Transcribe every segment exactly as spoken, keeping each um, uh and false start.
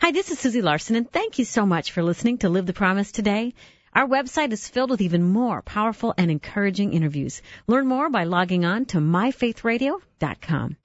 Hi, this is Susie Larson, and thank you so much for listening to Live the Promise today. Our website is filled with even more powerful and encouraging interviews. Learn more by logging on to my faith radio dot com.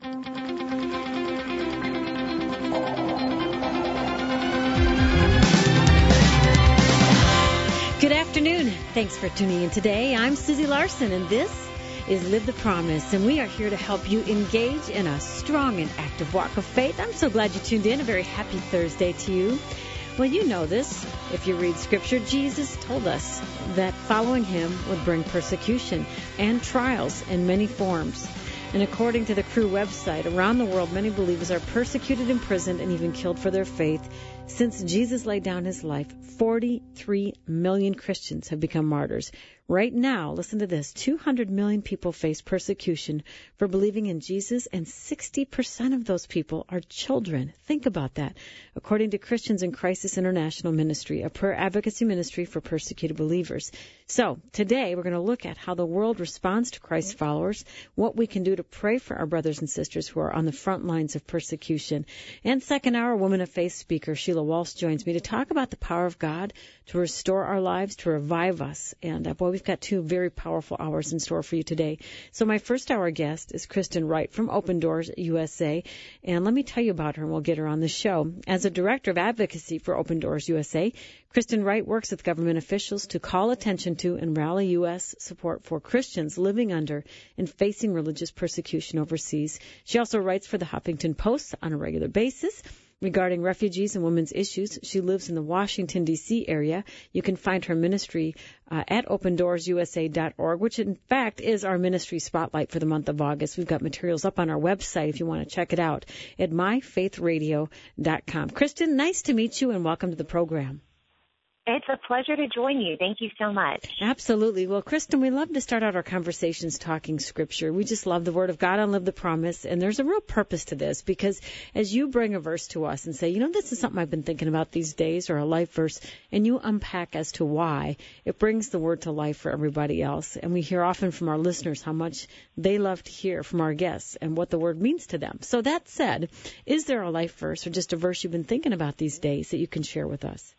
Good afternoon. Thanks for tuning in today. I'm Susie Larson, and this is Live the Promise, and we are here to help you engage in a strong and active walk of faith. I'm so glad you tuned in. A very happy Thursday to you. Well, you know this. If you read Scripture, Jesus told us that following him would bring persecution and trials in many forms. And according to the Cru website, around the world, many believers are persecuted, imprisoned, and even killed for their faith. Since Jesus laid down his life, forty-three million Christians have become martyrs. Right now, listen to this, two hundred million people face persecution for believing in Jesus, and sixty percent of those people are children. Think about that. According to Christians in Crisis International Ministry, a prayer advocacy ministry for persecuted believers. So, today we're going to look at how the world responds to Christ followers, what we can do to pray for our brothers and sisters who are on the front lines of persecution. And second hour, Woman of Faith speaker Sheila Walsh joins me to talk about the power of God to restore our lives, to revive us. And uh, boy, we've got two very powerful hours in store for you today. So my first hour guest is Kristen Wright from Open Doors U S A. And let me tell you about her, and we'll get her on the show. As a director of advocacy for Open Doors U S A, Kristen Wright works with government officials to call attention to and rally U S support for Christians living under and facing religious persecution overseas. She also writes for the Huffington Post on a regular basis regarding refugees and women's issues. She lives in the Washington, D C area. You can find her ministry uh, at open doors u s a dot org, which in fact is our ministry spotlight for the month of August. We've got materials up on our website if you want to check it out at my faith radio dot com. Kristen, nice to meet you and welcome to the program. It's a pleasure to join you. Thank you so much. Absolutely. Well, Kristen, we love to start out our conversations talking Scripture. We just love the Word of God and live the promise. And there's a real purpose to this because as you bring a verse to us and say, you know, this is something I've been thinking about these days, or a life verse, and you unpack as to why, it brings the Word to life for everybody else. And we hear often from our listeners how much they love to hear from our guests and what the Word means to them. So that said, is there a life verse or just a verse you've been thinking about these days that you can share with us?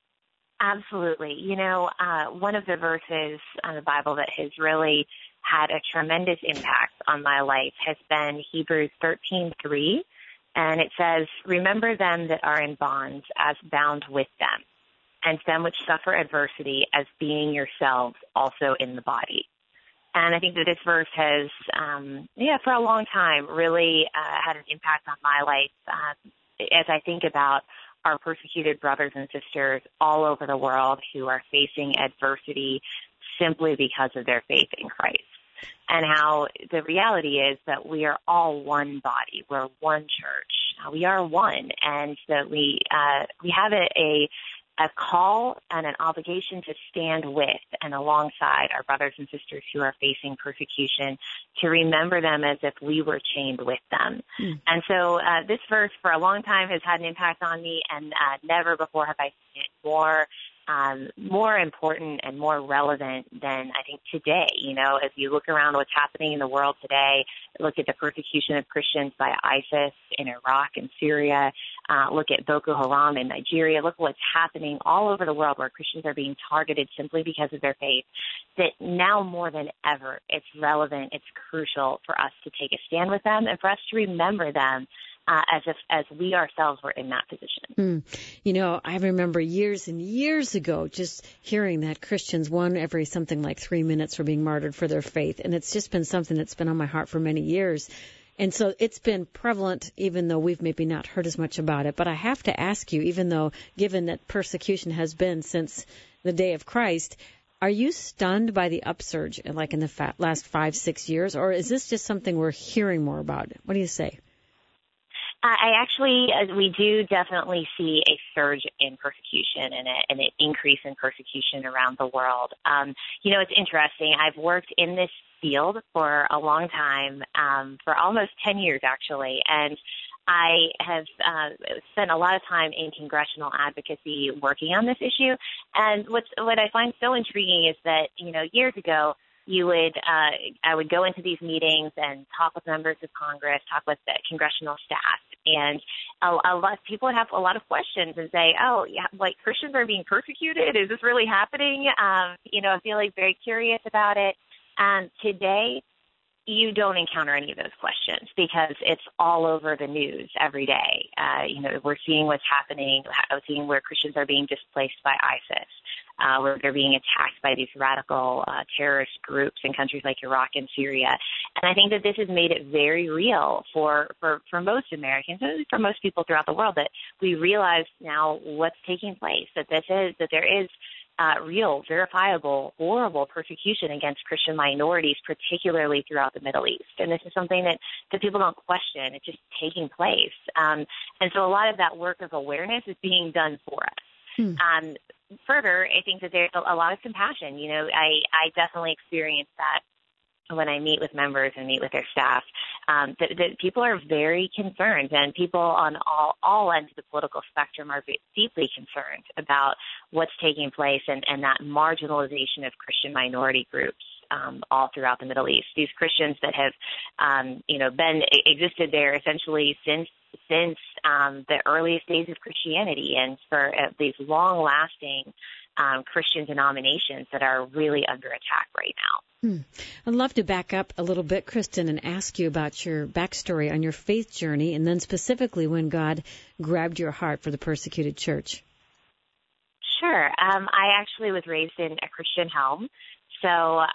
Absolutely. You know, uh, one of the verses on the Bible that has really had a tremendous impact on my life has been Hebrews thirteen three, and it says, "Remember them that are in bonds as bound with them, and them which suffer adversity as being yourselves also in the body." And I think that this verse has, um, yeah, for a long time really uh, had an impact on my life uh, as I think about our persecuted brothers and sisters all over the world who are facing adversity simply because of their faith in Christ. And how the reality is that we are all one body. We're one church. We are one. And that we, uh, we have a, a, a call and an obligation to stand with and alongside our brothers and sisters who are facing persecution, to remember them as if we were chained with them. Mm. And so uh, this verse for a long time has had an impact on me, and uh, never before have I seen it more Um, more important and more relevant than I think today. You know, as you look around what's happening in the world today, look at the persecution of Christians by ISIS in Iraq and Syria, uh, look at Boko Haram in Nigeria, look at what's happening all over the world where Christians are being targeted simply because of their faith, that now more than ever, it's relevant, it's crucial for us to take a stand with them and for us to remember them Uh, as if as we ourselves were in that position. Mm. You know, I remember years and years ago just hearing that Christians, one every something like three minutes were being martyred for their faith. And it's just been something that's been on my heart for many years. And so it's been prevalent, even though we've maybe not heard as much about it. But I have to ask you, even though given that persecution has been since the day of Christ, are you stunned by the upsurge like in the fa- last five, six years? Or is this just something we're hearing more about? What do you say? I actually, uh, we do definitely see a surge in persecution and, a, and an increase in persecution around the world. Um, you know, it's interesting. I've worked in this field for a long time, um, for almost ten years actually, and I have uh, spent a lot of time in congressional advocacy working on this issue. And what's, what I find so intriguing is that, you know, years ago, you would, uh, I would go into these meetings and talk with members of Congress, talk with the congressional staff, And a, a lot of people would have a lot of questions and say, oh, yeah, like Christians are being persecuted? Is this really happening? Um, you know, feeling very curious about it. And today, you don't encounter any of those questions because it's all over the news every day. Uh, you know, we're seeing what's happening, seeing where Christians are being displaced by ISIS, uh, where they're being attacked by these radical uh, terrorist groups in countries like Iraq and Syria. And I think that this has made it very real for, for, for most Americans, and for most people throughout the world, that we realize now what's taking place, that this is, that there is Uh, real, verifiable, horrible persecution against Christian minorities, particularly throughout the Middle East. And this is something that, that people don't question. It's just taking place. Um, and so a lot of that work of awareness is being done for us. Hmm. Um, further, I think that there's a, a lot of compassion. You know, I, I definitely experience that when I meet with members and meet with their staff, um, that, that people are very concerned, and people on all, all ends of the political spectrum are deeply concerned about what's taking place and, and that marginalization of Christian minority groups um, all throughout the Middle East. These Christians that have, um, you know, been existed there essentially since since um, the earliest days of Christianity, and for uh, these long-lasting um, Christian denominations that are really under attack right now. Hmm. I'd love to back up a little bit, Kristen, and ask you about your backstory on your faith journey, and then specifically when God grabbed your heart for the persecuted church. Sure. Um, I actually was raised in a Christian home. So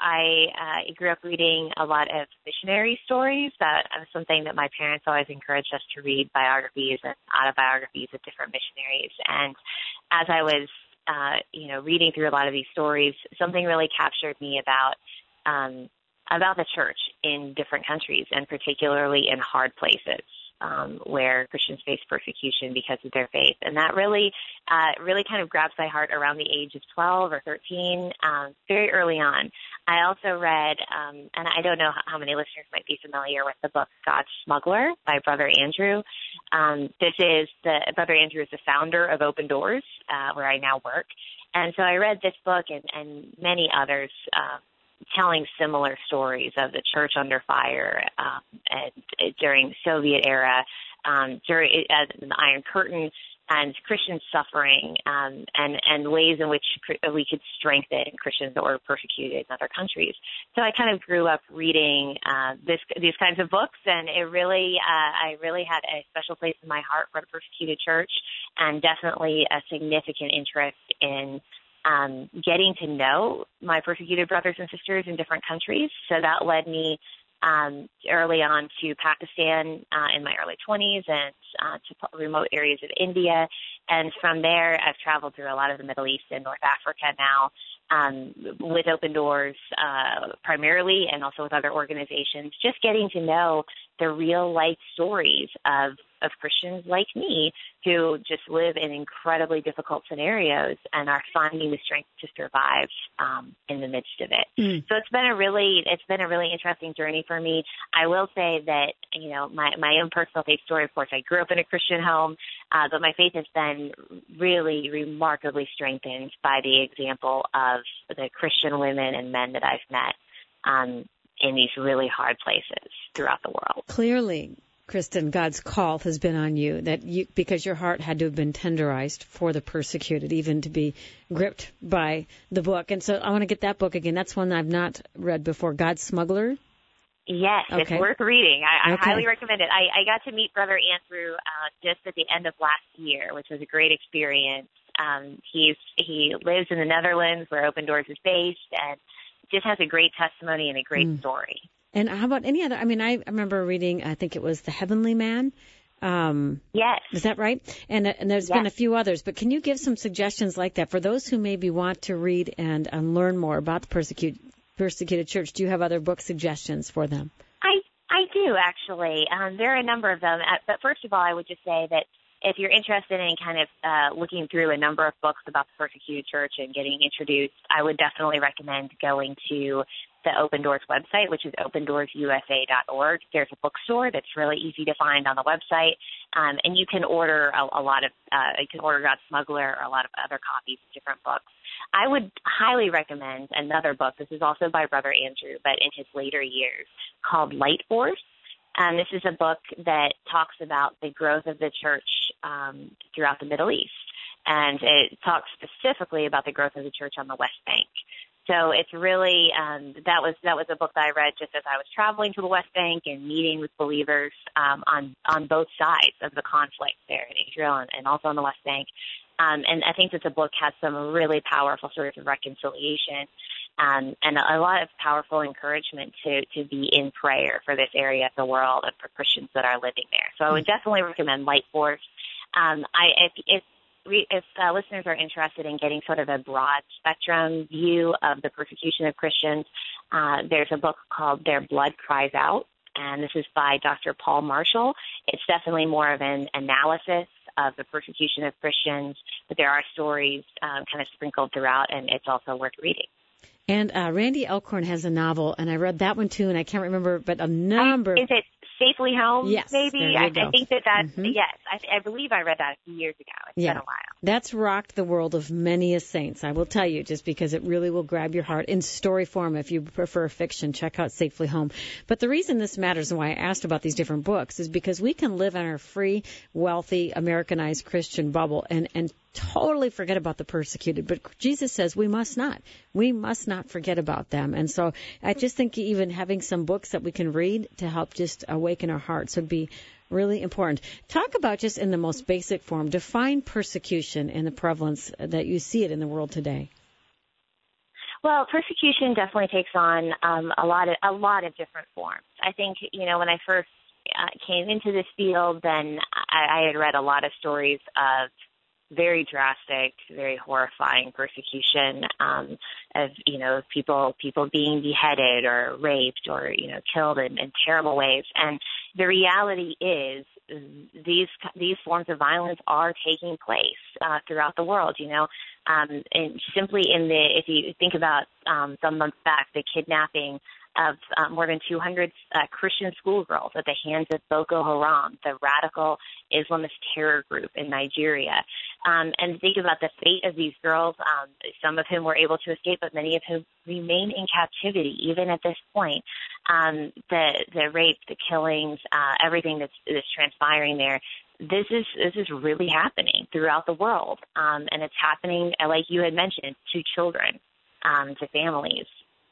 I uh, grew up reading a lot of missionary stories. That was something that my parents always encouraged us to read, biographies and autobiographies of different missionaries. And as I was, uh, you know, reading through a lot of these stories, something really captured me about um, about the church in different countries, and particularly in hard places um, where Christians face persecution because of their faith. And that really, uh, really kind of grabs my heart around the age of twelve or thirteen, um, very early on. I also read, um, and I don't know how many listeners might be familiar with the book God's Smuggler by Brother Andrew. Um, this is the, Brother Andrew is the founder of Open Doors, uh, where I now work. And so I read this book and, and many others, uh, telling similar stories of the church under fire um, and during the Soviet era, um, during uh, the Iron Curtain, and Christian suffering, um, and and ways in which we could strengthen Christians that were persecuted in other countries. So I kind of grew up reading uh, this these kinds of books, and it really uh, I really had a special place in my heart for the persecuted church, and definitely a significant interest in Um, getting to know my persecuted brothers and sisters in different countries. So that led me um, early on to Pakistan uh, in my early twenties, and uh, to remote areas of India. And from there, I've traveled through a lot of the Middle East and North Africa now um, with Open Doors uh, primarily, and also with other organizations, just getting to know the real-life stories of of Christians like me who just live in incredibly difficult scenarios and are finding the strength to survive um, in the midst of it. Mm. So it's been a really, it's been a really interesting journey for me. I will say that, you know, my, my own personal faith story, of course, I grew up in a Christian home, uh, but my faith has been really remarkably strengthened by the example of the Christian women and men that I've met um, in these really hard places throughout the world. Clearly, Kristen, God's call has been on you, that you, because your heart had to have been tenderized for the persecuted, even to be gripped by the book. And so I want to get that book again. That's one I've not read before, God's Smuggler. Yes, okay. It's worth reading. I, I okay. highly recommend it. I, I got to meet Brother Andrew uh, just at the end of last year, which was a great experience. Um, he's he lives in the Netherlands, where Open Doors is based, and just has a great testimony and a great mm. story. And how about any other? I mean, I remember reading, I think it was The Heavenly Man. Um, yes. Is that right? And, and there's yes. been a few others. But can you give some suggestions like that for those who maybe want to read and, and learn more about the persecuted, persecuted church? Do you have other book suggestions for them? I, I do, actually. Um, there are a number of them. But first of all, I would just say that if you're interested in kind of uh, looking through a number of books about the persecuted church and getting introduced, I would definitely recommend going to the Open Doors website, which is open doors u s a dot org. There's a bookstore that's really easy to find on the website, um, and you can order a, a lot of, uh, you can order God's Smuggler or a lot of other copies of different books. I would highly recommend another book. This is also by Brother Andrew, but in his later years, called Light Force. And this is a book that talks about the growth of the church um, throughout the Middle East. And it talks specifically about the growth of the church on the West Bank. So it's really, um, that was that was a book that I read just as I was traveling to the West Bank and meeting with believers um, on, on both sides of the conflict there in Israel and, and also on the West Bank. Um, and I think that the book has some really powerful sorts of reconciliation um, and a lot of powerful encouragement to, to be in prayer for this area of the world and for Christians that are living there. So I would definitely recommend Light Force. Um, I, if, if If uh, listeners are interested in getting sort of a broad spectrum view of the persecution of Christians, uh, there's a book called Their Blood Cries Out, and this is by Doctor Paul Marshall. It's definitely more of an analysis of the persecution of Christians, but there are stories um, kind of sprinkled throughout, and it's also worth reading. And uh, Randy Alcorn has a novel, and I read that one too, and I can't remember, but a number. I, is it Safely Home? Yes, maybe. I, I think that that. Mm-hmm. Yes, I, I believe I read that a few years ago. It's yeah. been a while. That's rocked the world of many a saints. I will tell you, just because it really will grab your heart in story form. If you prefer fiction, check out Safely Home. But the reason this matters and why I asked about these different books is because we can live in our free, wealthy, Americanized Christian bubble and and totally forget about the persecuted. But Jesus says we must not. We must not forget about them. And so I just think even having some books that we can read to help just awaken our hearts would be really important. Talk about, just in the most basic form, define persecution and the prevalence that you see it in the world today. Well, persecution definitely takes on um, a lot of a lot of different forms. I think, you know, when I first uh, came into this field, then I, I had read a lot of stories of very drastic, very horrifying persecution um, of, you know, people people being beheaded or raped or, you know, killed in, in terrible ways. And the reality is these these forms of violence are taking place uh, throughout the world, you know. Um, and simply in the, if you think about um, some months back, the kidnapping of uh, more than two hundred uh, Christian schoolgirls at the hands of Boko Haram, the radical Islamist terror group in Nigeria. Um, and think about the fate of these girls, um, some of whom were able to escape, but many of whom remain in captivity, even at this point. Um, the, the rape, the killings, uh, everything that's, that's transpiring there, this is this is really happening throughout the world. Um, and it's happening, like you had mentioned, to children, um, to families.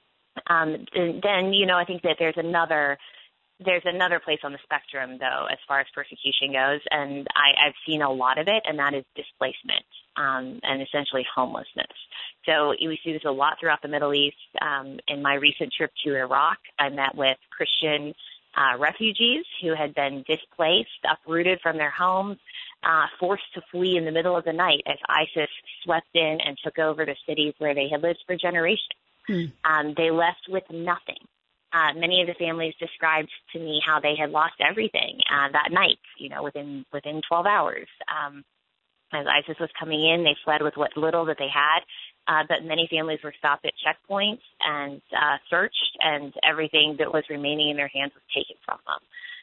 Um, and then, you know, I think that there's another there's another place on the spectrum, though, as far as persecution goes, and I, I've seen a lot of it, and that is displacement um, and essentially homelessness. So we see this a lot throughout the Middle East. Um, in my recent trip to Iraq, I met with Christian uh, refugees who had been displaced, uprooted from their homes, uh, forced to flee in the middle of the night as ISIS swept in and took over the cities where they had lived for generations. Hmm. Um, they left with nothing. Uh, many of the families described to me how they had lost everything uh, that night, you know, within within twelve hours. Um, as ISIS was coming in, they fled with what little that they had, uh, but many families were stopped at checkpoints and uh, searched, and everything that was remaining in their hands was taken from them.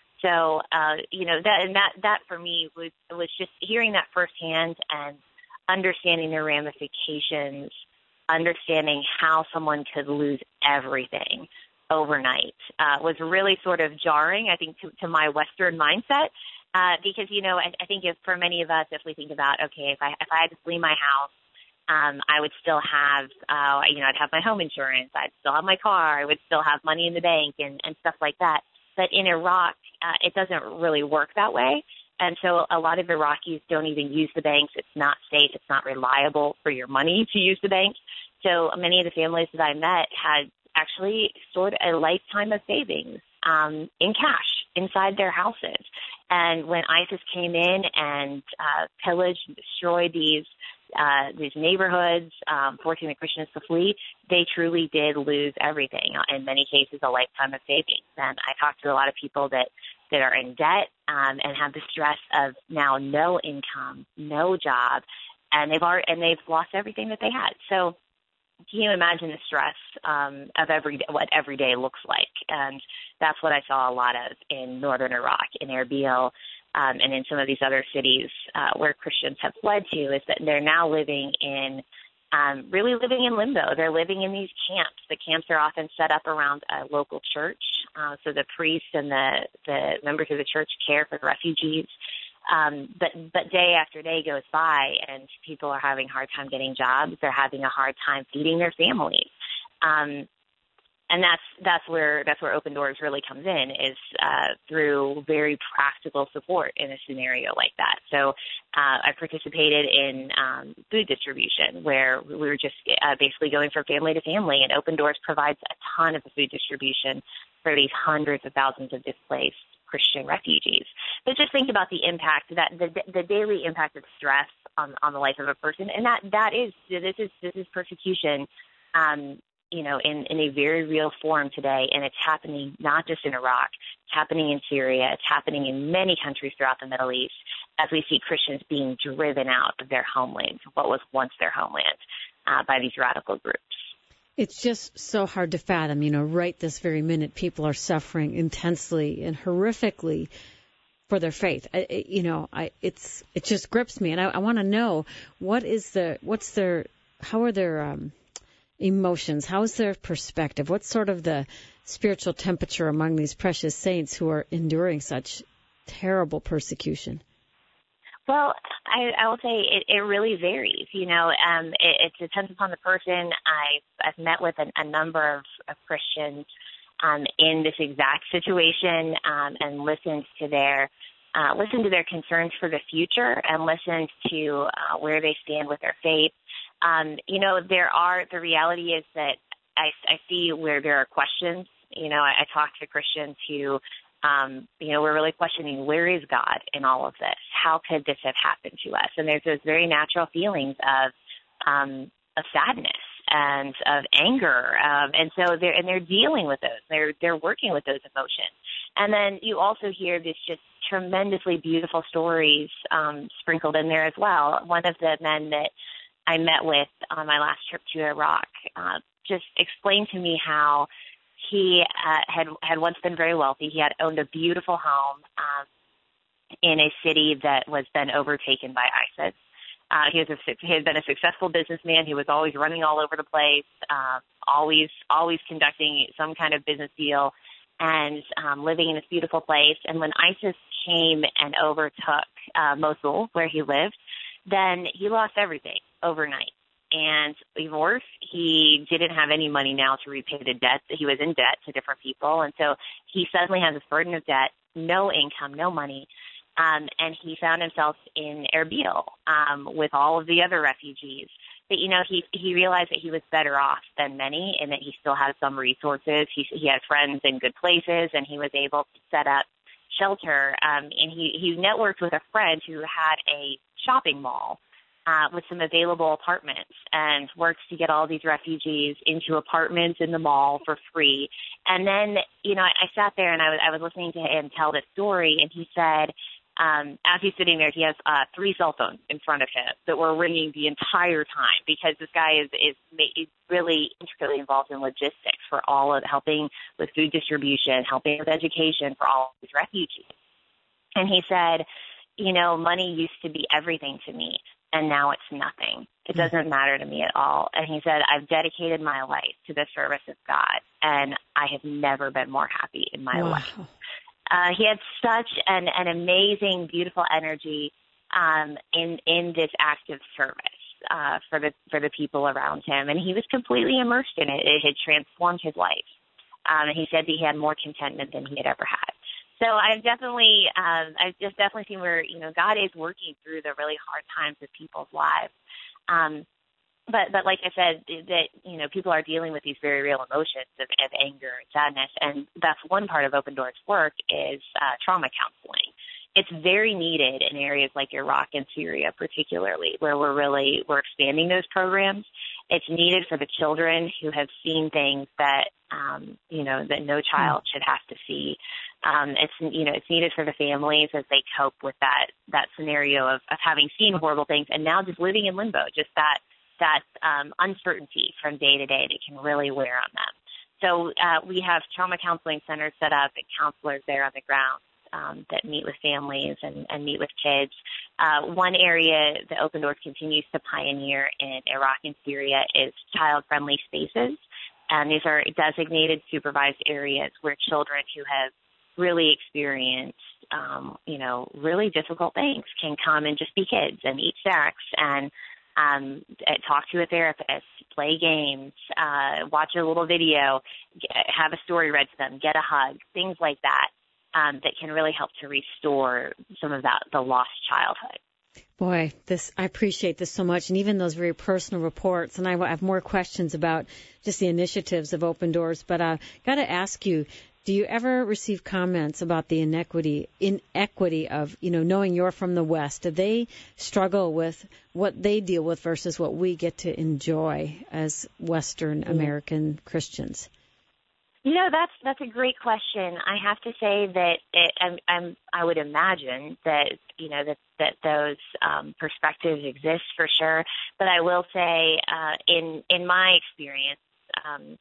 So, uh, you know, that and that that for me was was just hearing that firsthand and understanding the ramifications, understanding how someone could lose everything overnight uh, was really sort of jarring, I think, to, to my Western mindset, uh, because, you know, I, I think if for many of us, if we think about, okay, if I if I had to flee my house, um, I would still have, uh, you know, I'd have my home insurance, I'd still have my car, I would still have money in the bank and, and stuff like that. But in Iraq, uh, it doesn't really work that way. And so a lot of Iraqis don't even use the banks. It's not safe. It's not reliable for your money to use the bank. So many of the families that I met had actually stored a lifetime of savings um, in cash inside their houses. And when ISIS came in and uh, pillaged and destroyed these uh, these neighborhoods, um, forcing the Christians to flee, they truly did lose everything, in many cases a lifetime of savings. And I talked to a lot of people that, that are in debt um, and have the stress of now no income, no job, and they've already, and they've lost everything that they had. So can you imagine the stress um, of every what every day looks like? And that's what I saw a lot of in northern Iraq, in Erbil, um, and in some of these other cities uh, where Christians have fled to, is that they're now living in um, really living in limbo. They're living in these camps. The camps are often set up around a local church, uh, so the priests and the, the members of the church care for the refugees. Um, but but day after day goes by, and people are having a hard time getting jobs. They're having a hard time feeding their families. Um, And that's that's where that's where Open Doors really comes in, is uh, through very practical support in a scenario like that. So uh, I participated in um, food distribution, where we were just uh, basically going from family to family, and Open Doors provides a ton of the food distribution for these hundreds of thousands of displaced Christian refugees. But just think about the impact, that the the daily impact of stress on on the life of a person, and that that is this is this is persecution. Um, you know, in, in a very real form today, and it's happening not just in Iraq, it's happening in Syria, it's happening in many countries throughout the Middle East, as we see Christians being driven out of their homeland, what was once their homeland, uh, by these radical groups. It's just so hard to fathom, you know, right this very minute, people are suffering intensely and horrifically for their faith. I, it, you know, I, it's, it just grips me, and I, I want to know, what is the, what's their, how are their, um, emotions? How is their perspective? What's sort of the spiritual temperature among these precious saints who are enduring such terrible persecution? Well, I, I will say it, it really varies. You know, um, it, it depends upon the person. I've, I've met with a, a number of, of Christians um, in this exact situation, um, and listened to their uh, listened to their concerns for the future, and listened to uh, where they stand with their faith. Um, you know, there are, the reality is that I, I see where there are questions. You know, I, I talk to Christians who, um, you know, we're really questioning, where is God in all of this? How could this have happened to us? And there's those very natural feelings of, um, of sadness and of anger. Um, and so they're, and they're dealing with those. They're, they're working with those emotions. And then you also hear this just tremendously beautiful stories, um, sprinkled in there as well. One of the men that I met with on my last trip to Iraq uh, just explained to me how he uh, had had once been very wealthy. He had owned a beautiful home um, in a city that was then overtaken by ISIS. Uh, he was a, he had been a successful businessman. He was always running all over the place, uh, always always conducting some kind of business deal, and um, living in this beautiful place. And when ISIS came and overtook uh, Mosul, where he lived, then he lost everything overnight. And even worse, he didn't have any money now to repay the debt. He was in debt to different people. And so he suddenly has this burden of debt, no income, no money. Um, and he found himself in Erbil um, with all of the other refugees. But, you know, he, he realized that he was better off than many, and that he still had some resources. He, he had friends in good places, and he was able to set up shelter. Um, and he, he networked with a friend who had a shopping mall uh, with some available apartments, and worked to get all these refugees into apartments in the mall for free. And then, you know, I, I sat there and I was, I was listening to him tell this story, and he said, um, as he's sitting there, he has uh, three cell phones in front of him that were ringing the entire time, because this guy is, is, is really intricately involved in logistics for all of helping with food distribution, helping with education for all of these refugees. And he said, you know, money used to be everything to me, and now it's nothing. It doesn't matter to me at all. And he said, I've dedicated my life to the service of God, and I have never been more happy in my wow. life. Uh, he had such an, an amazing, beautiful energy um, in in this act of service uh, for the for the people around him, and he was completely immersed in it. It had transformed his life. Um, and he said that he had more contentment than he had ever had. So I've definitely, um, I've just definitely seen where, you know, God is working through the really hard times of people's lives. Um, but, but like I said, that, you know, people are dealing with these very real emotions of, of anger and sadness. And that's one part of Open Doors' work is uh, trauma counseling. It's very needed in areas like Iraq and Syria, particularly, where we're really, we're expanding those programs. It's needed for the children who have seen things that, um, you know, that no child should have to see. Um, it's, you know, it's needed for the families as they cope with that, that scenario of, of having seen horrible things and now just living in limbo, just that, that, um, uncertainty from day to day that can really wear on them. So, uh, we have trauma counseling centers set up and counselors there on the ground um, that meet with families and, and meet with kids. Uh, one area that Open Doors continues to pioneer in Iraq and Syria is child-friendly spaces. And these are designated supervised areas where children who have really experienced, um, you know, really difficult things can come and just be kids and eat snacks and um, talk to a therapist, play games, uh, watch a little video, get, have a story read to them, get a hug, things like that, um, that can really help to restore some of that, the lost childhood. Boy, this I appreciate this so much, and even those very personal reports. And I have more questions about just the initiatives of Open Doors. But I uh, got to ask you, do you ever receive comments about the inequity inequity of, you know, knowing you're from the West? Do they struggle with what they deal with versus what we get to enjoy as Western American Christians? You know, that's that's a great question. I have to say that it, I'm, I'm, I would imagine that, you know, that, that those um, perspectives exist for sure. But I will say, uh, in in my experience, um,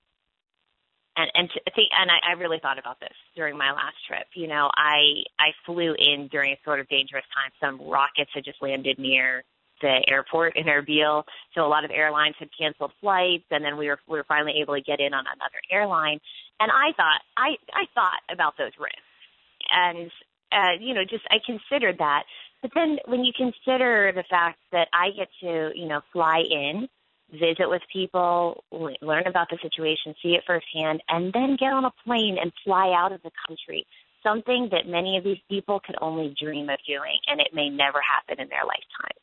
and and to think, and I, I really thought about this during my last trip. You know, I I flew in during a sort of dangerous time. Some rockets had just landed near the airport in Erbil, so a lot of airlines had canceled flights, and then we were we were finally able to get in on another airline. And I thought I I thought about those risks, and uh, you know, just I considered that. But then when you consider the fact that I get to, you know, fly in, visit with people, learn about the situation, see it firsthand, and then get on a plane and fly out of the country, something that many of these people could only dream of doing, and it may never happen in their lifetime.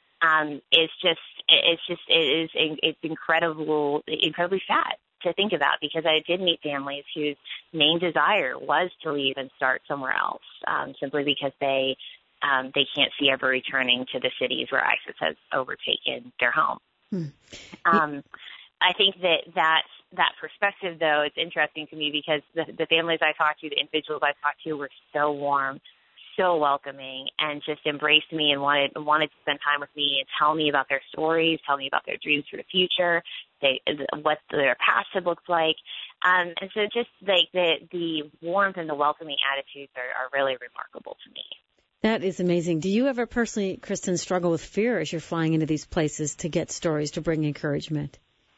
Um, it's just, it's just, it is, it's incredible, incredibly sad to think about, because I did meet families whose main desire was to leave and start somewhere else, um, simply because they, um, they can't see ever returning to the cities where ISIS has overtaken their home. Hmm. Um, I think that that, that perspective, though, it's interesting to me because the, the families I talked to, the individuals I talked to were so warm, so welcoming, and just embraced me and wanted wanted to spend time with me and tell me about their stories, tell me about their dreams for the future, they, what their past had looked like. Um, and so just like the, the warmth and the welcoming attitudes are, are really remarkable to me. That is amazing. Do you ever personally, Kristen, struggle with fear as you're flying into these places to get stories, to bring encouragement?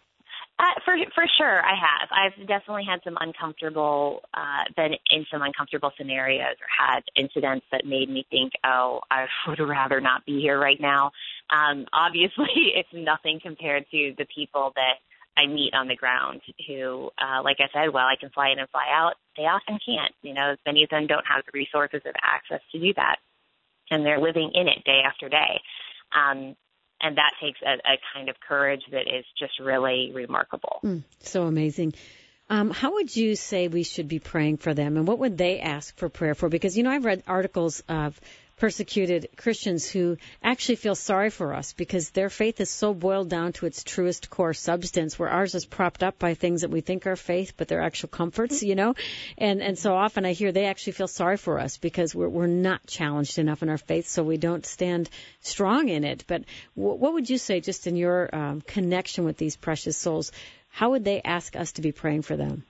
Uh, for for sure, I have. I've definitely had some uncomfortable, uh, been in some uncomfortable scenarios or had incidents that made me think, oh, I would rather not be here right now. Um, obviously, it's nothing compared to the people that I meet on the ground who, uh, like I said, well, I can fly in and fly out. They often can't. You know, many of them don't have the resources or the access to do that, and they're living in it day after day. Um, And that takes a, a kind of courage that is just really remarkable. Mm, so amazing. Um, how would you say we should be praying for them, and what would they ask for prayer for? Because, you know, I've read articles of persecuted Christians who actually feel sorry for us because their faith is so boiled down to its truest core substance, where ours is propped up by things that we think are faith, but they're actual comforts, you know? And and so often I hear they actually feel sorry for us because we're we're not challenged enough in our faith, so we don't stand strong in it. But w- what would you say, just in your um, connection with these precious souls, how would they ask us to be praying for them?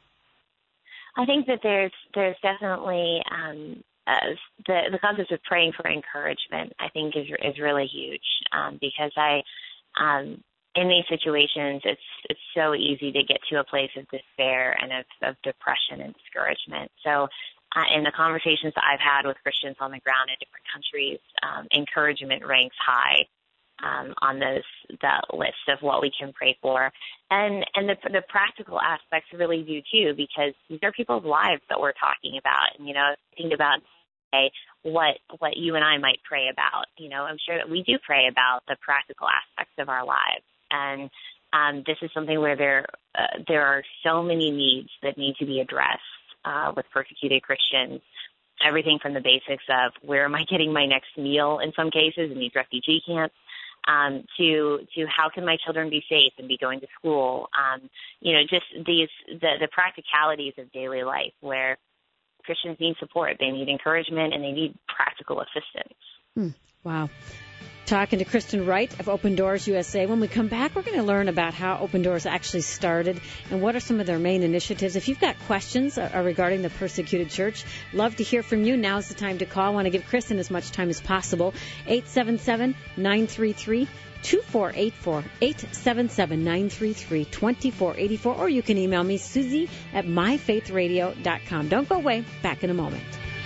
I think that there's there's definitely um, uh, the the concept of praying for encouragement, I think, is is really huge, um, because I um, in these situations it's it's so easy to get to a place of despair and of, of depression and discouragement. So uh, in the conversations that I've had with Christians on the ground in different countries, um, encouragement ranks high Um, on those that list of what we can pray for, and and the the practical aspects really do too, because these are people's lives that we're talking about. And you know, think about say, what what you and I might pray about. You know, I'm sure that we do pray about the practical aspects of our lives, and um, this is something where there uh, there are so many needs that need to be addressed uh, with persecuted Christians. Everything from the basics of where am I getting my next meal in some cases in these refugee camps, Um, to to how can my children be safe and be going to school? Um, you know, just these the, the practicalities of daily life where Christians need support, they need encouragement, and they need practical assistance. Hmm. Wow. talking to Kristen Wright of Open Doors U S A. When we come back, we're going to learn about how Open Doors actually started and what are some of their main initiatives. If you've got questions regarding the persecuted church, love to hear from you. Now's the time to call. I want to give Kristen as much time as possible. eight seven seven, nine three three, two four eight four, eight seven seven, nine three three, two four eight four, or you can email me, Susie at my faith radio dot com. Don't go away. Back in a moment.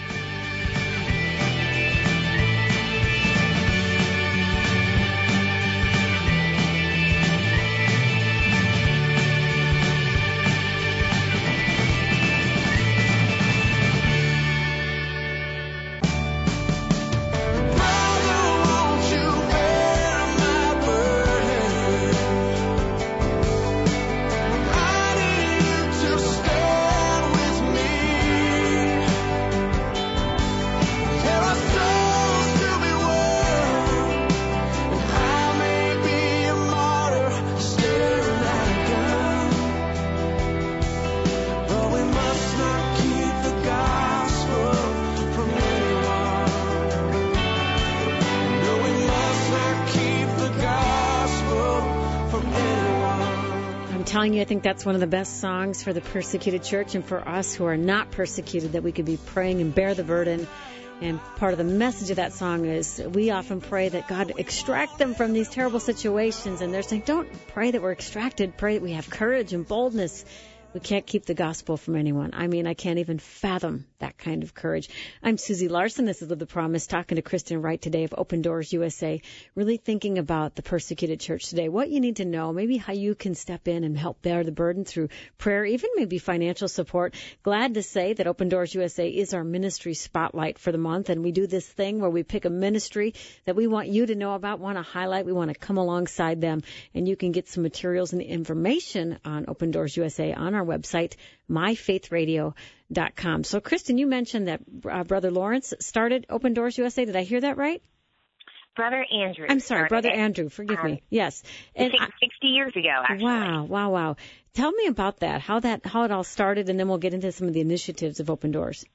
I think that's one of the best songs for the persecuted church and for us who are not persecuted, that we could be praying and bear the burden. And part of the message of that song is we often pray that God extract them from these terrible situations. And they're saying, don't pray that we're extracted. Pray that we have courage and boldness. We can't keep the gospel from anyone. I mean, I can't even fathom that kind of courage. I'm Susie Larson. This is Live the Promise, talking to Kristen Wright today of Open Doors U S A, really thinking about the persecuted church today, what you need to know, maybe how you can step in and help bear the burden through prayer, even maybe financial support. Glad to say that Open Doors U S A is our ministry spotlight for the month, and we do this thing where we pick a ministry that we want you to know about, want to highlight. We want to come alongside them, and you can get some materials and information on Open Doors U S A on our website, my faith radio dot com. So, Kristen, you mentioned that uh, Brother Lawrence started Open Doors U S A. Did I hear that right? Brother Andrew. I'm sorry, Brother it. Andrew. Forgive um, me. Yes. And sixty years ago, actually. Wow, wow, wow. Tell me about that, how that, how it all started, and then we'll get into some of the initiatives of Open Doors.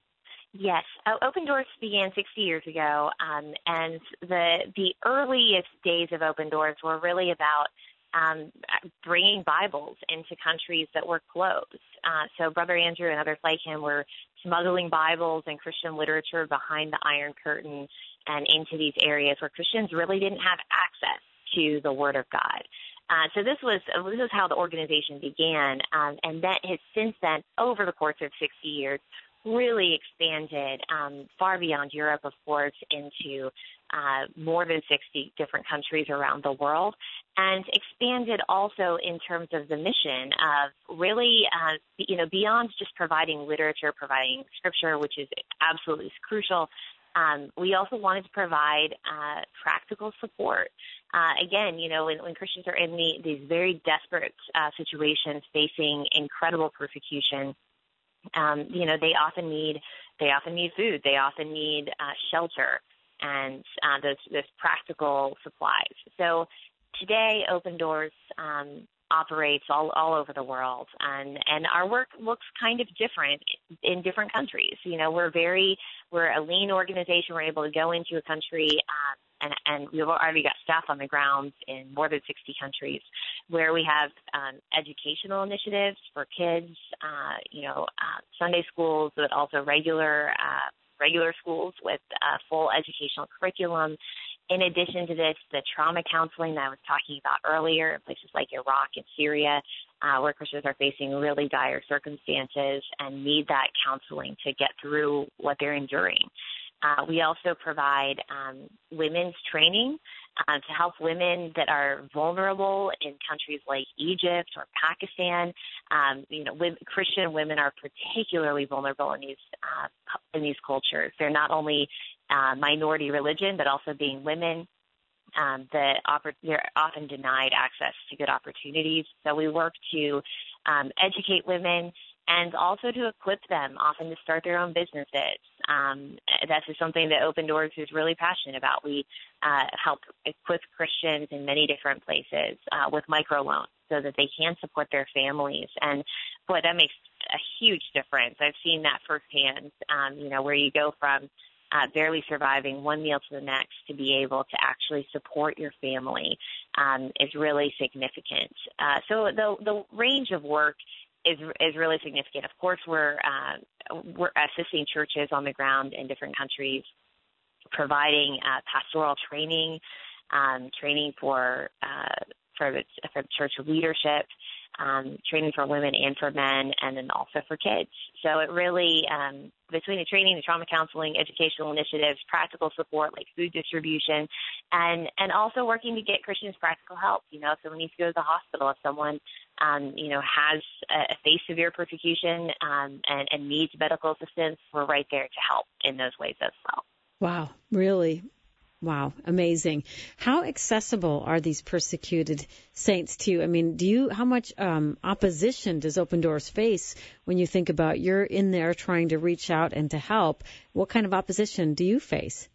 Yes, uh, Open Doors began sixty years ago, um, and the the earliest days of Open Doors were really about Um, bringing Bibles into countries that were closed. Uh, so Brother Andrew and others like him were smuggling Bibles and Christian literature behind the Iron Curtain and into these areas where Christians really didn't have access to the Word of God. Uh, so this was this was how the organization began, um, and that has since then, over the course of sixty years, really expanded um, far beyond Europe, of course, into uh, more than sixty different countries around the world, and expanded also in terms of the mission of really, uh, you know, beyond just providing literature, providing scripture, which is absolutely crucial. Um, we also wanted to provide uh, practical support. Uh, again, you know, when, when Christians are in the, these very desperate uh, situations, facing incredible persecution, Um, you know, they often need they often need food. They often need uh, shelter and uh, those those practical supplies. So today, Open Doors um, operates all, all over the world, and, and our work looks kind of different in different countries. You know, we're very we're a lean organization. We're able to go into a country. Uh, And, and we've already got staff on the ground in more than sixty countries, where we have um, educational initiatives for kids, uh, you know, uh, Sunday schools, but also regular uh, regular schools with uh, full educational curriculum. In addition to this, the trauma counseling that I was talking about earlier in places like Iraq and Syria, uh, where Christians are facing really dire circumstances and need that counseling to get through what they're enduring. Uh, we also provide um, women's training uh, to help women that are vulnerable in countries like Egypt or Pakistan. Um, you know, with, Christian women are particularly vulnerable in these uh, in these cultures. They're not only uh, minority religion, but also being women. Um, the oppor- they're often denied access to good opportunities. So we work to um, educate women, and also to equip them, often to start their own businesses. Um, that's just something that Open Doors is really passionate about. We uh, help equip Christians in many different places uh, with microloans so that they can support their families. And, boy, that makes a huge difference. I've seen that firsthand, um, you know, where you go from uh, barely surviving one meal to the next to be able to actually support your family um, is really significant. Uh, so the the range of work is is really significant. Of course, we're uh, we're assisting churches on the ground in different countries, providing uh, pastoral training, um, training for uh, for the for church leadership, um, training for women and for men, and then also for kids. So it really, um, between the training, the trauma counseling, educational initiatives, practical support like food distribution, and and also working to get Christians practical help. You know, if someone needs to go to the hospital, if someone um, you know has a, a face severe persecution um, and, and needs medical assistance, we're right there to help in those ways as well. Wow, really? Wow, amazing. How accessible are these persecuted saints to you? I mean, do you, how much um, opposition does Open Doors face when you think about you're in there trying to reach out and to help? What kind of opposition do you face?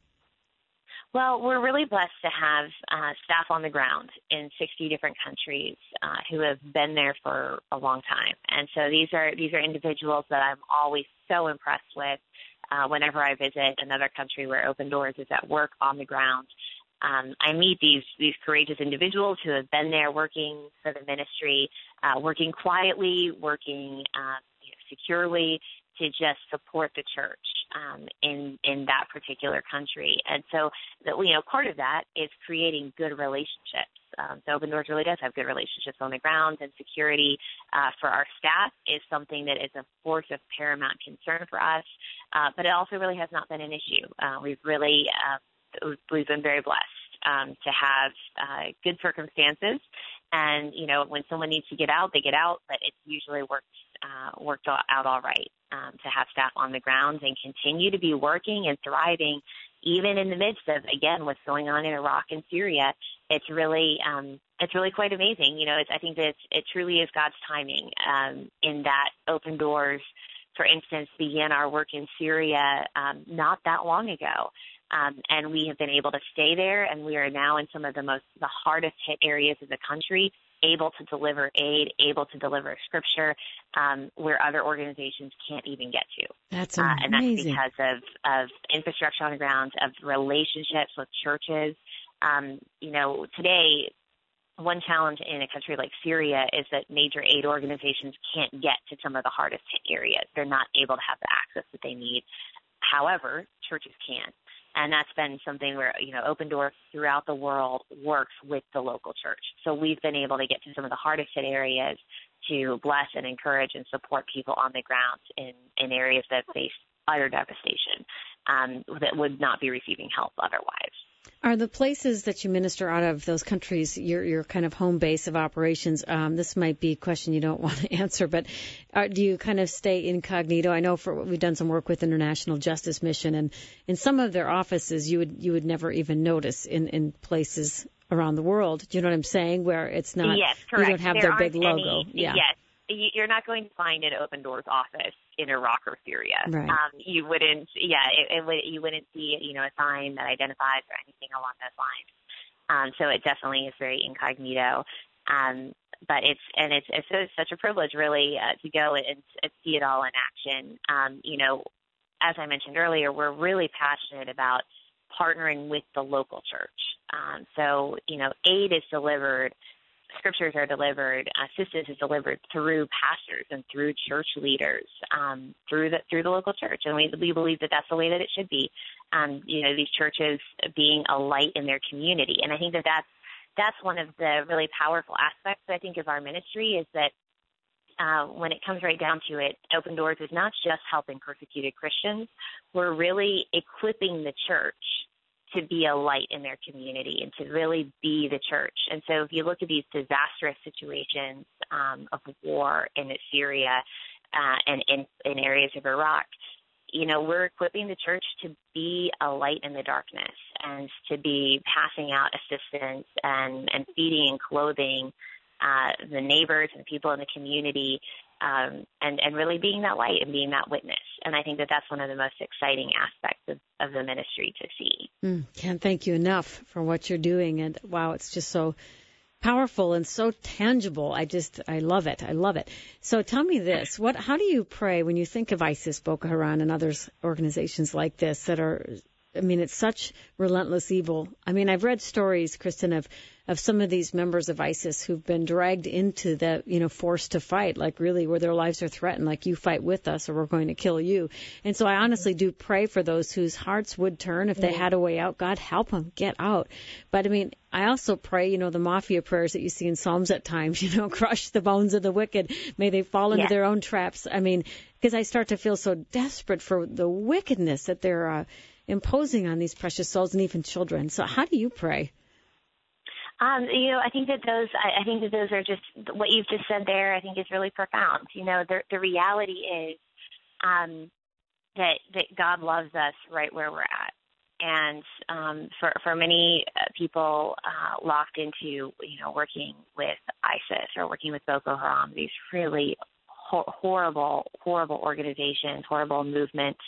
Well, we're really blessed to have uh, staff on the ground in sixty different countries uh, who have been there for a long time. And so these are these are individuals that I'm always so impressed with uh, whenever I visit another country where Open Doors is at work on the ground. Um, I meet these these courageous individuals who have been there working for the ministry, uh, working quietly, working uh, you know, securely, to just support the church um, in in that particular country. And so, the, you know, part of that is creating good relationships. Um, so Open Doors really does have good relationships on the ground, and security uh, for our staff is something that is, of course, of paramount concern for us. Uh, but it also really has not been an issue. Uh, we've really uh, we've been very blessed um, to have uh, good circumstances. And, you know, when someone needs to get out, they get out, but it's usually worked uh, worked out all right um, to have staff on the ground and continue to be working and thriving, even in the midst of, again, what's going on in Iraq and Syria. It's really um, it's really quite amazing. You know, it's, I think that it's, it truly is God's timing um, in that Open Doors, for instance, began our work in Syria um, not that long ago. Um, and we have been able to stay there, and we are now in some of the most, the hardest hit areas of the country, able to deliver aid, able to deliver scripture, um, where other organizations can't even get to. That's amazing. Uh, and that's because of, of infrastructure on the ground, of relationships with churches. Um, you know, today, one challenge in a country like Syria is that major aid organizations can't get to some of the hardest hit areas. They're not able to have the access that they need. However, churches can. And that's been something where, you know, Open Doors throughout the world works with the local church. So we've been able to get to some of the hardest hit areas to bless and encourage and support people on the ground in, in areas that face utter devastation um, that would not be receiving help otherwise. Are the places that you minister out of, those countries, your your kind of home base of operations? Um, this might be a question you don't want to answer, but uh, do you kind of stay incognito? I know for we've done some work with International Justice Mission, and in some of their offices, you would you would never even notice in, in places around the world. Do you know what I'm saying? Where it's not, yes, correct. You don't have there their big logo. Any, yeah. Yes. You're not going to find an Open Doors office in Iraq or Syria. Right. Um, you wouldn't, yeah, it, it would, you wouldn't see, you know, a sign that identifies or anything along those lines. Um, so it definitely is very incognito. Um, but it's, and it's, it's, it's such a privilege really uh, to go and, and see it all in action. Um, you know, as I mentioned earlier, we're really passionate about partnering with the local church. Um, so, you know, aid is delivered, scriptures are delivered, assistance is delivered through pastors and through church leaders, um, through the through the local church, and we we believe that that's the way that it should be. Um, you know, these churches being a light in their community, and I think that that's that's one of the really powerful aspects, I think, of our ministry is that uh, when it comes right down to it, Open Doors is not just helping persecuted Christians. We're really equipping the church to be a light in their community and to really be the church. And so if you look at these disastrous situations um, of war in Syria uh, and in, in areas of Iraq, you know, we're equipping the church to be a light in the darkness and to be passing out assistance and, and feeding and clothing uh, the neighbors and people in the community, um, and, and really being that light and being that witness. And I think that that's one of the most exciting aspects of, of the ministry to see. Mm, can't thank you enough for what you're doing. And wow, it's just so powerful and so tangible. I just, I love it. I love it. So tell me this, what, how do you pray when you think of ISIS, Boko Haram, and others, organizations like this that are, I mean, it's such relentless evil. I mean, I've read stories, Kristen, of, of some of these members of ISIS who've been dragged into the, you know, forced to fight, like really where their lives are threatened, like you fight with us or we're going to kill you. And so I honestly do pray for those whose hearts would turn if they had a way out. God, help them get out. But I mean, I also pray, you know, the mafia prayers that you see in Psalms at times, you know, crush the bones of the wicked. May they fall into yes. their own traps. I mean, because I start to feel so desperate for the wickedness that they're uh, imposing on these precious souls and even children. So how do you pray? Um, you know, I think that those, I, I think that those are just, what you've just said there, I think is really profound. You know, the, the reality is um, that, that God loves us right where we're at. And um, for, for many uh, people uh, locked into, you know, working with ISIS or working with Boko Haram, these really ho- horrible, horrible organizations, horrible movements,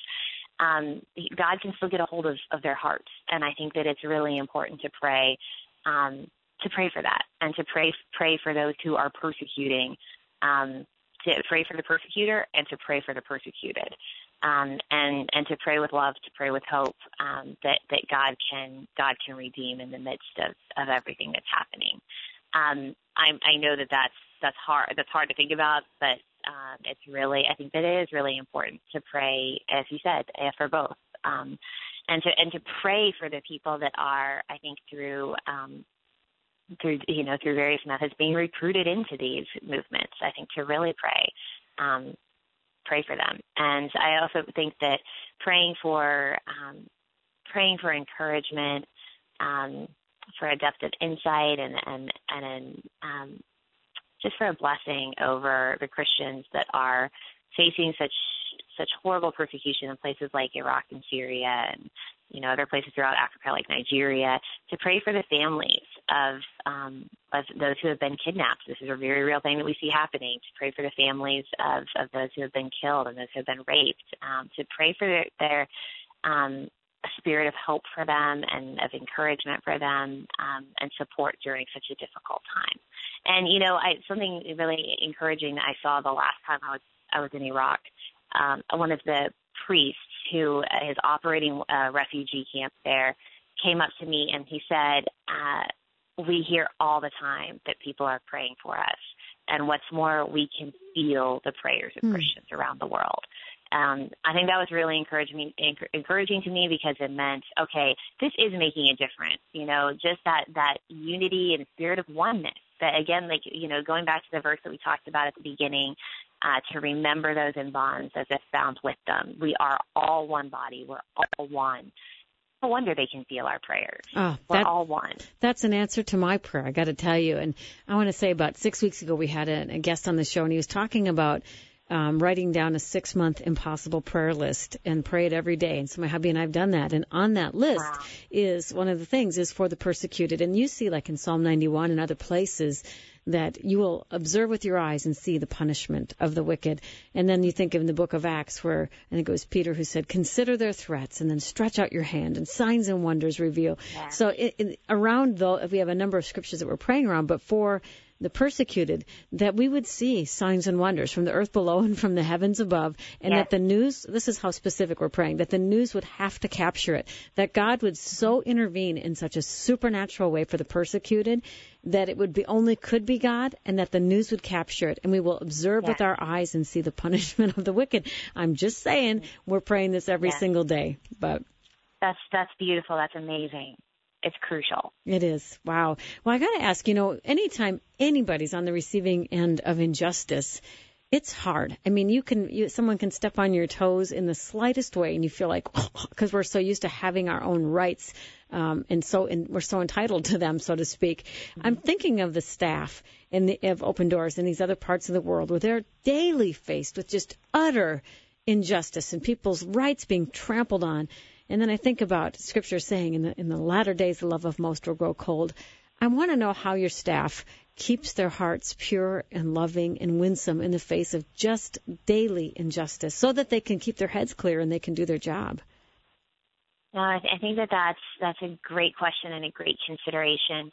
um, God can still get a hold of, of their hearts. And I think that it's really important to pray um, to pray for that and to pray pray for those who are persecuting, um, to pray for the persecutor and to pray for the persecuted, um, and and to pray with love, to pray with hope, um, that that God can God can redeem in the midst of, of everything that's happening. Um, I, I know that that's that's hard that's hard to think about, but um, it's really I think that it is really important to pray, as you said, for both, um, and to and to pray for the people that are, I think, through. Um, through, you know, through various methods being recruited into these movements, I think to really pray, um, pray for them. And I also think that praying for, um, praying for encouragement, um, for a depth of insight and, and, and, an, um, just for a blessing over the Christians that are facing such, such horrible persecution in places like Iraq and Syria and, you know, other places throughout Africa like Nigeria, to pray for the families of, um, of those who have been kidnapped. This is a very real thing that we see happening, to pray for the families of, of those who have been killed and those who have been raped, um, to pray for their, their um, spirit of hope for them and of encouragement for them, um, and support during such a difficult time. And, you know, I, something really encouraging that I saw the last time I was, I was in Iraq, um, one of the priests who is operating a refugee camp there came up to me and he said, uh, we hear all the time that people are praying for us. And what's more, we can feel the prayers of mm. Christians around the world. Um, I think that was really encouraging, encouraging to me because it meant, okay, this is making a difference. You know, just that, that unity and spirit of oneness. That again, like, you know, going back to the verse that we talked about at the beginning, uh, to remember those in bonds as if bound with them. We are all one body. We're all one. No wonder they can feel our prayers. Oh, We're that, all one. That's an answer to my prayer, I got to tell you. And I want to say about six weeks ago we had a, a guest on the show, and he was talking about um, writing down a six-month impossible prayer list and pray it every day. And so my hubby and I have done that. And on that list wow. is one of the things is for the persecuted. And you see, like in Psalm ninety-one and other places, that you will observe with your eyes and see the punishment of the wicked. And then you think of in the book of Acts where I think it was Peter who said, consider their threats and then stretch out your hand and signs and wonders reveal. Yeah. So it, it, around, though, we have a number of scriptures that we're praying around, but for the persecuted, that we would see signs and wonders from the earth below and from the heavens above, and yes. that the news, this is how specific we're praying, that the news would have to capture it, that God would so intervene in such a supernatural way for the persecuted that it would be only could be God, and that the news would capture it, and we will observe yes. with our eyes and see the punishment of the wicked. I'm just saying, we're praying this every yes. single day. But that's that's beautiful. That's amazing. It's crucial. It is. Wow. Well, I got to ask, you know, anytime anybody's on the receiving end of injustice, it's hard. I mean, you can, you, someone can step on your toes in the slightest way, and you feel like, because oh, we're so used to having our own rights, um, and so, and we're so entitled to them, so to speak. Mm-hmm. I'm thinking of the staff in the, of Open Doors in these other parts of the world where they're daily faced with just utter injustice and people's rights being trampled on. And then I think about Scripture saying in the in the latter days the love of most will grow cold. I want to know how your staff keeps their hearts pure and loving and winsome in the face of just daily injustice, so that they can keep their heads clear and they can do their job. No, I, th- I think that that's that's a great question and a great consideration.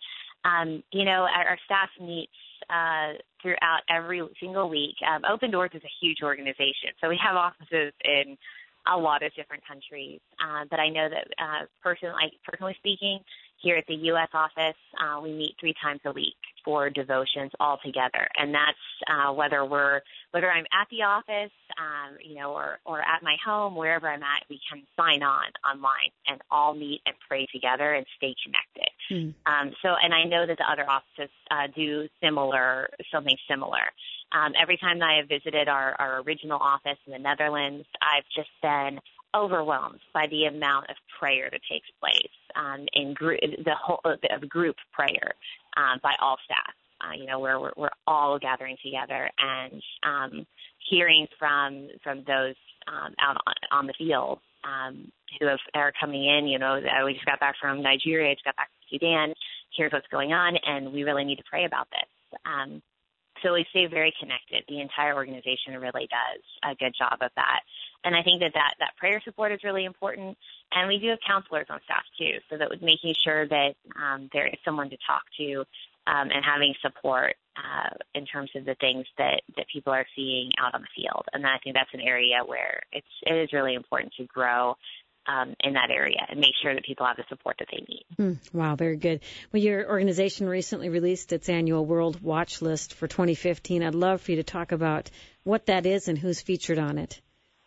Um, you know, our, our staff meets uh, throughout every single week. Um, Open Doors is a huge organization, so we have offices in a lot of different countries. Uh, but I know that uh, personally, personally speaking, here at the U S office, uh, we meet three times a week for devotions all together, and that's uh, whether we're whether I'm at the office, um, you know, or or at my home, wherever I'm at, we can sign on online and all meet and pray together and stay connected. Mm. Um, so, and I know that the other offices uh, do similar something similar. Um, every time that I have visited our, our original office in the Netherlands, I've just been overwhelmed by the amount of prayer that takes place um, in group, the whole of group prayer um, by all staff. Uh, you know, where we're, we're all gathering together and um, hearing from from those um, out on, on the field um, who have, are coming in. You know, we just got back from Nigeria, just got back from Sudan. Here's what's going on, and we really need to pray about this. Um, So we stay very connected. The entire organization really does a good job of that. And I think that that, that prayer support is really important. And we do have counselors on staff, too, so that was making sure that um, there is someone to talk to um, and having support uh, in terms of the things that, that people are seeing out on the field. And I think that's an area where it's, it is really important to grow Um, in that area and make sure that people have the support that they need. Mm, wow, very good. Well, your organization recently released its annual World Watch List for twenty fifteen. I'd love for you to talk about what that is and who's featured on it.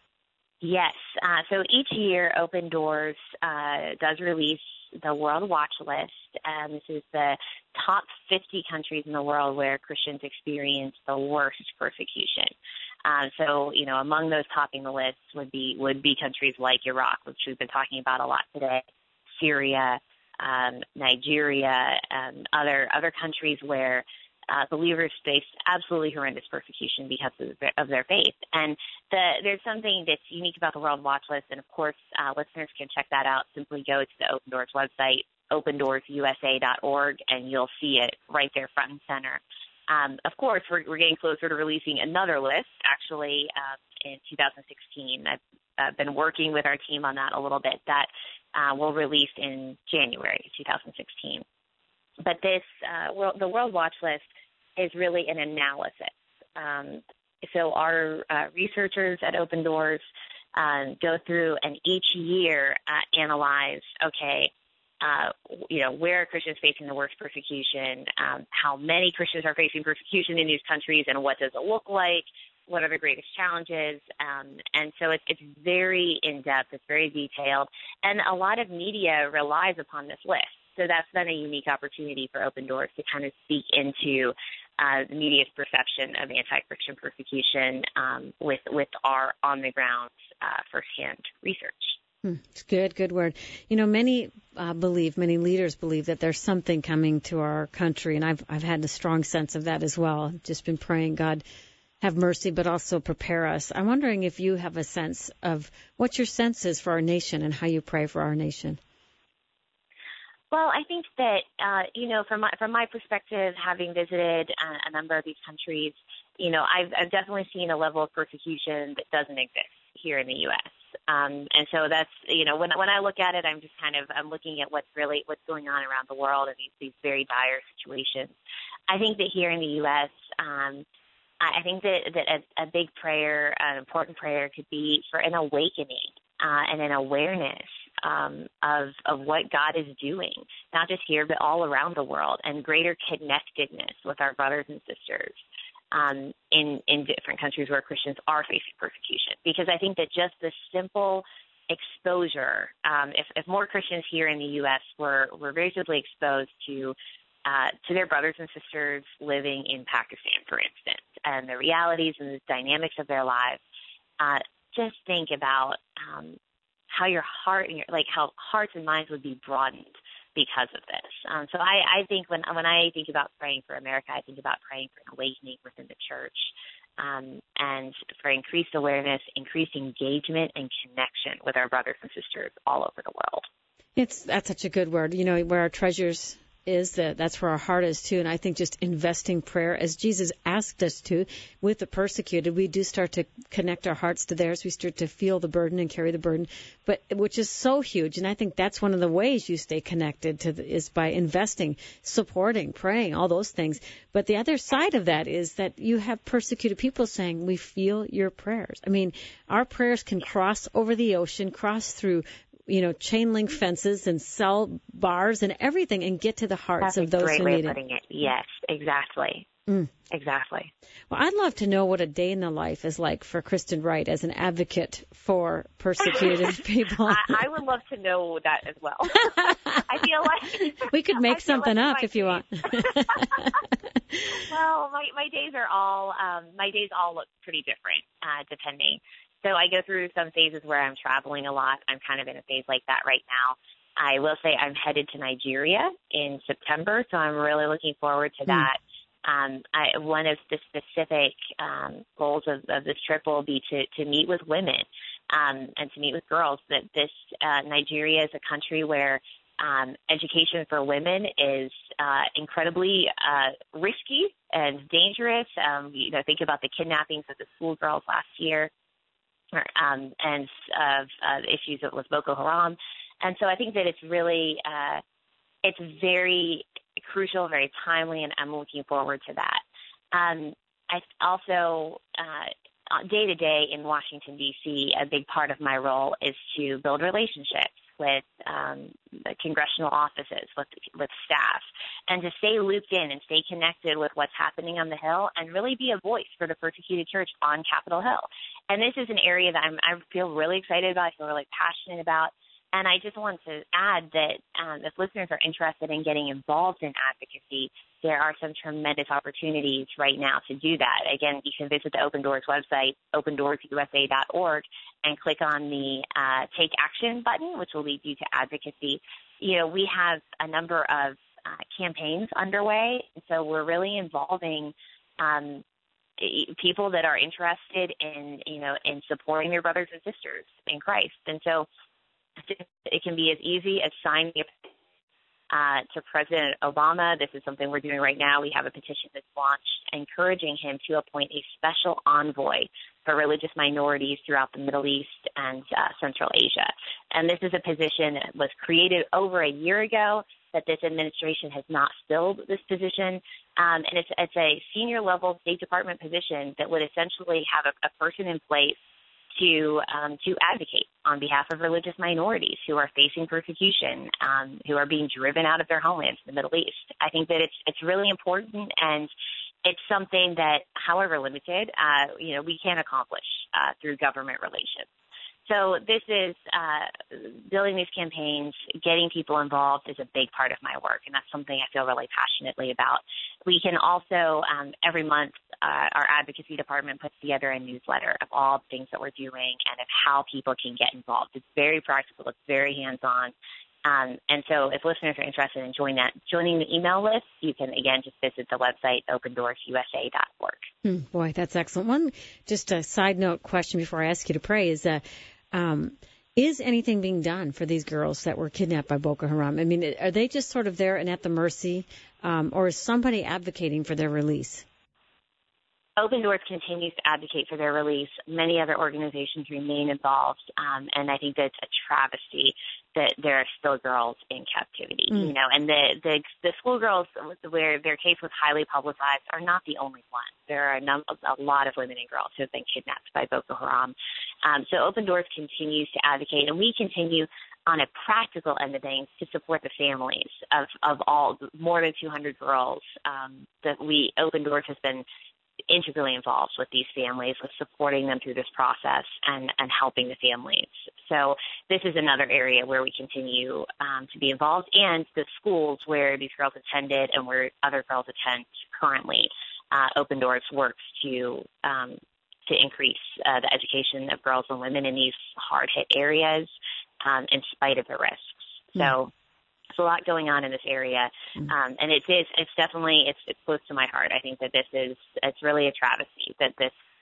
Yes. Uh, so each year, Open Doors uh, does release the World Watch List. Um, this is the top fifty countries in the world where Christians experience the worst persecution. Um, so, you know, among those topping the list would be would be countries like Iraq, which we've been talking about a lot today, Syria, um, Nigeria, um, other other countries where uh, believers face absolutely horrendous persecution because of their, of their faith. And the, there's something that's unique about the World Watch List, and of course, uh, listeners can check that out. Simply go to the Open Doors website, open doors u s a dot org, and you'll see it right there front and center. Um, of course, we're, we're getting closer to releasing another list, actually, uh, in two thousand sixteen. I've uh, been working with our team on that a little bit. That uh, will release in January two thousand sixteen. But this, uh, world, the World Watch List is really an analysis. Um, so our uh, researchers at Open Doors um, go through and each year uh, analyze, okay, Uh, you know, where are Christians facing the worst persecution, um, how many Christians are facing persecution in these countries, and what does it look like, what are the greatest challenges, um, and so it, it's very in-depth, it's very detailed, and a lot of media relies upon this list, so that's been a unique opportunity for Open Doors to kind of speak into uh, the media's perception of anti-Christian persecution um, with, with our on-the-ground uh, firsthand research. It's good, good word. You know, many uh, believe, many leaders believe that there's something coming to our country, and I've I've had a strong sense of that as well. I've just been praying, God, have mercy, but also prepare us. I'm wondering if you have a sense of what your sense is for our nation and how you pray for our nation. Well, I think that, uh, you know, from my, from my perspective, having visited a, a number of these countries, you know, I've, I've definitely seen a level of persecution that doesn't exist here in the U S Um, and so that's, you know, when when I look at it, I'm just kind of, I'm looking at what's really, what's going on around the world and these, these very dire situations. I think that here in the U S, um, I think that, that a, a big prayer, an important prayer could be for an awakening uh, and an awareness um, of, of what God is doing, not just here, but all around the world, and greater connectedness with our brothers and sisters. Um, in, in different countries where Christians are facing persecution. Because I think that just the simple exposure, um, if, if more Christians here in the U S were, were very simply exposed to uh, to their brothers and sisters living in Pakistan, for instance, and the realities and the dynamics of their lives, uh, just think about um, how your heart and your, like how hearts and minds would be broadened because of this. Um, so I, I think when when I think about praying for America, I think about praying for an awakening within the church um, and for increased awareness, increased engagement and connection with our brothers and sisters all over the world. It's that's such a good word. You know, where our treasures is that that's where our heart is too. And I think just investing prayer as Jesus asked us to with the persecuted, we do start to connect our hearts to theirs. We start to feel the burden and carry the burden, but which is so huge. And I think that's one of the ways you stay connected to the, is by investing, supporting, praying, all those things. But the other side of that is that you have persecuted people saying, we feel your prayers. I mean, our prayers can cross over the ocean, cross through you know, chain link fences and cell bars and everything and get to the hearts That's of those who need it. That's a great way need of putting it. Yes, exactly. Mm. Exactly. Well, I'd love to know what a day in the life is like for Kristen Wright as an advocate for persecuted people. I, I would love to know that as well. I feel like we could make something like up if you want. Well, my my days are all um, my days all look pretty different, uh, depending. So I go through some phases where I'm traveling a lot. I'm kind of in a phase like that right now. I will say I'm headed to Nigeria in September, so I'm really looking forward to that. Mm. Um, I, one of the specific um, goals of, of this trip will be to, to meet with women um, and to meet with girls. That this uh, Nigeria is a country where um, education for women is uh, incredibly uh, risky and dangerous. Um, you know, think about the kidnappings of the schoolgirls last year. Um, and of uh, issues with Boko Haram. And so I think that it's really, uh, it's very crucial, very timely, and I'm looking forward to that. Um, I also, uh, day to day in Washington, D C, a big part of my role is to build relationships with um, the congressional offices, with, with staff, and to stay looped in and stay connected with what's happening on the Hill and really be a voice for the persecuted church on Capitol Hill. And this is an area that I'm, I feel really excited about, I feel really passionate about. And I just want to add that um, if listeners are interested in getting involved in advocacy, there are some tremendous opportunities right now to do that. Again, you can visit the Open Doors website, open doors u s a dot org, and click on the uh, Take Action button, which will lead you to advocacy. You know, we have a number of uh, campaigns underway, so we're really involving um, people that are interested in, you know, in supporting their brothers and sisters in Christ. And so it can be as easy as signing uh, to President Obama. This is something we're doing right now. We have a petition that's launched encouraging him to appoint a special envoy for religious minorities throughout the Middle East and uh, Central Asia. And this is a position that was created over a year ago, that this administration has not filled this position. Um, and it's, it's a senior level State Department position that would essentially have a, a person in place to um, to advocate on behalf of religious minorities who are facing persecution, um, who are being driven out of their homelands in the Middle East. I think that it's it's really important, and it's something that, however limited, uh, you know, we can accomplish uh, through government relations. So this is uh, building these campaigns, getting people involved is a big part of my work, and that's something I feel really passionately about. We can also, um, every month, uh, our advocacy department puts together a newsletter of all the things that we're doing and of how people can get involved. It's very practical. It's very hands-on. Um, and so if listeners are interested in joining that, joining the email list, you can, again, just visit the website, open doors u s a dot org. Hmm, boy, that's excellent. One, just a side note question before I ask you to pray is, uh, um, is anything being done for these girls that were kidnapped by Boko Haram? I mean, are they just sort of there and at the mercy, um, or is somebody advocating for their release? Open Doors continues to advocate for their release. Many other organizations remain involved, um, and I think that's a travesty that there are still girls in captivity. Mm. You know, and the the, the schoolgirls where their case was highly publicized are not the only ones. There are a, number, a lot of women and girls who have been kidnapped by Boko Haram. Um, so Open Doors continues to advocate, and we continue on a practical end of things to support the families of of all more than two hundred girls um, that we Open Doors has been integrally involved with these families, with supporting them through this process and, and helping the families. So this is another area where we continue um, to be involved, and the schools where these girls attended and where other girls attend currently. Uh, Open Doors works to um, to increase uh, the education of girls and women in these hard-hit areas um, in spite of the risks. So mm. there's a lot going on in this area, um, and it is, it's definitely, it's, it's close to my heart. I think that this is, it's really a travesty that this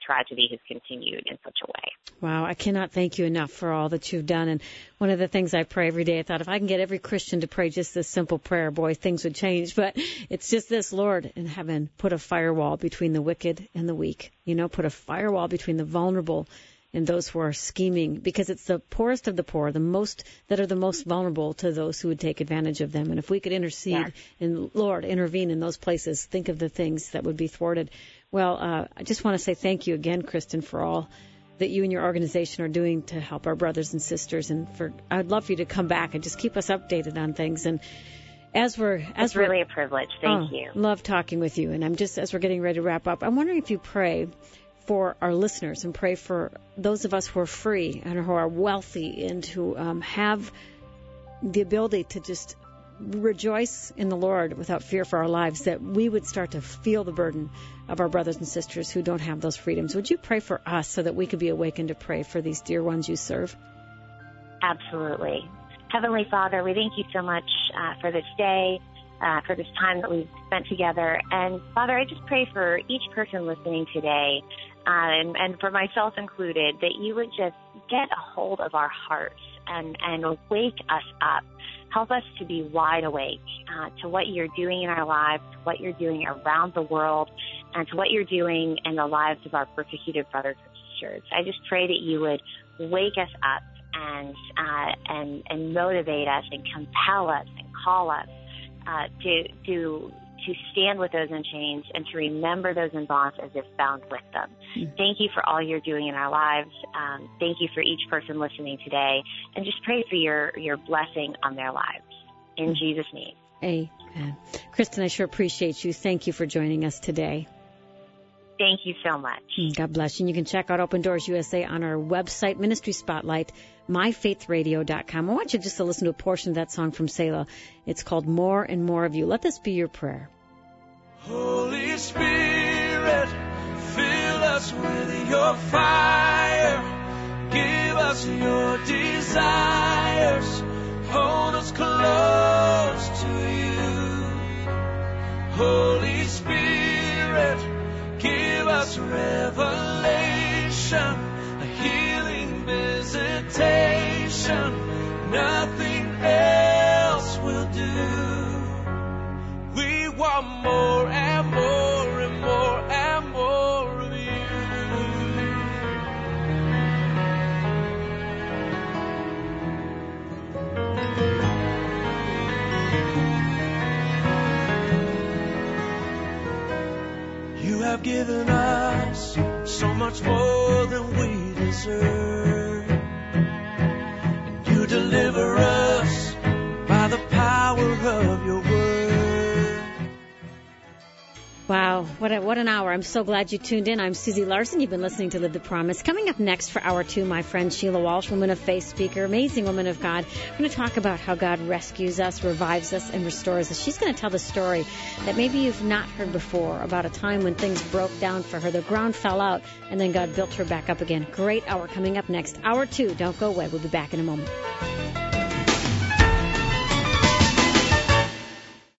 tragedy has continued in such a way. Wow, I cannot thank you enough for all that you've done. And one of the things I pray every day, I thought if I can get every Christian to pray just this simple prayer, boy, things would change. But it's just this, Lord in heaven, put a firewall between the wicked and the weak. You know, put a firewall between the vulnerable and those who are scheming, because it's the poorest of the poor, the most that are the most vulnerable to those who would take advantage of them. And if we could intercede yes. and, Lord, intervene in those places, think of the things that would be thwarted. Well, uh, I just want to say thank you again, Kristen, for all that you and your organization are doing to help our brothers and sisters. And for I'd love for you to come back and just keep us updated on things. And as we're as it's we're, really a privilege. Thank oh, you. Love talking with you. And I'm just as we're getting ready to wrap up, I'm wondering if you pray for our listeners and pray for those of us who are free and who are wealthy and who um, have the ability to just rejoice in the Lord without fear for our lives, that we would start to feel the burden of our brothers and sisters who don't have those freedoms. Would you pray for us so that we could be awakened to pray for these dear ones you serve? Absolutely. Heavenly Father, we thank you so much uh, for this day, uh, for this time that we've spent together. And Father, I just pray for each person listening today, Uh, and, and for myself included, that you would just get a hold of our hearts and, and wake us up. Help us to be wide awake uh, to what you're doing in our lives, to what you're doing around the world, and to what you're doing in the lives of our persecuted brothers and sisters. I just pray that you would wake us up and uh, and, and motivate us and compel us and call us uh, to to. to stand with those in chains and to remember those in bonds as if bound with them. Mm-hmm. Thank you for all you're doing in our lives. Um, thank you for each person listening today, and just pray for your, your blessing on their lives. In mm-hmm. Jesus' name. Amen. Kristen, I sure appreciate you. Thank you for joining us today. Thank you so much. God bless you. And you can check out Open Doors U S A on our website, Ministry Spotlight, my faith radio dot com. I want you just to listen to a portion of that song from Selah. It's called More and More of You. Let this be your prayer. Holy Spirit, fill us with your fire. Give us your desires. Hold us close to you. Holy Spirit, give us revelation, a healing visitation. Nothing else will do. We want more and more and more and more of you. You have given us so much more than we deserve, and you deliver us by the power of your word. Wow, what a, what an hour. I'm so glad you tuned in. I'm Susie Larson. You've been listening to Live the Promise. Coming up next for hour two, my friend Sheila Walsh, woman of faith speaker, amazing woman of God. We're going to talk about how God rescues us, revives us, and restores us. She's going to tell the story that maybe you've not heard before about a time when things broke down for her. The ground fell out, and then God built her back up again. Great hour coming up next. Hour two. Don't go away. We'll be back in a moment.